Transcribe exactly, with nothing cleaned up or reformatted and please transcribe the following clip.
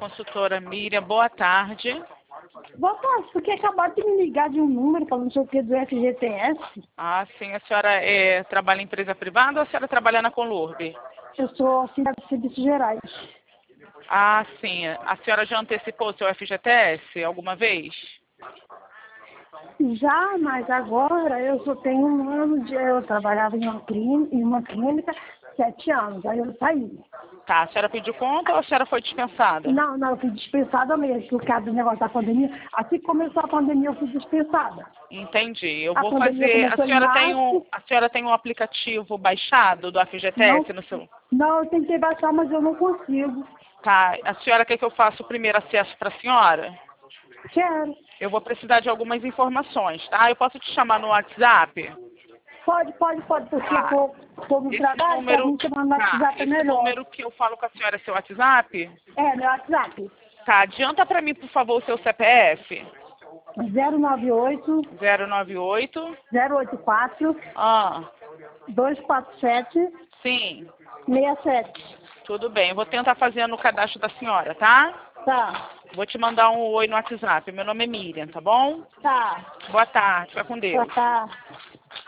consultora Miriam, boa tarde. Boa tarde, porque acabaram de me ligar de um número falando não sei o que do F G T S. Ah, sim. A senhora é, trabalha em empresa privada ou a senhora trabalha na Conlurb? Eu sou auxiliar de serviços gerais. Ah, sim. A senhora já antecipou seu F G T S alguma vez? Já, mas agora eu só tenho um ano de... Eu trabalhava em uma clínica, em uma clínica sete anos, aí eu saí. Tá. A senhora pediu conta ou a senhora foi dispensada? Não, não, eu fui dispensada mesmo, por causa do negócio da pandemia. Assim que começou a pandemia, eu fui dispensada. Entendi. Eu A vou pandemia fazer. A começou em senhora tem um, março. a senhora tem um aplicativo baixado do F G T Não, S no seu? não, eu tentei baixar, mas eu não consigo. Tá. A senhora quer que eu faça o primeiro acesso para a senhora? Quero. Eu vou precisar de algumas informações, tá? Eu posso te chamar no WhatsApp? Pode, pode, pode, porque Tá. eu tô, tô no Esse trabalho, pra número, mim chamar no tá. WhatsApp é Esse melhor. número que eu falo com a senhora é seu WhatsApp? É, meu WhatsApp. Tá. Adianta para mim, por favor, o seu C P F. zero nove oito, zero nove oito. zero oito quatro, Ah, dois quatro sete, sim. seis sete. Tudo bem. Eu vou tentar fazer no cadastro da senhora, tá? Tá, Vou te mandar um oi no WhatsApp. Meu nome é Miriam, tá bom? tá, Boa tarde. Fica com tá, Deus. tá.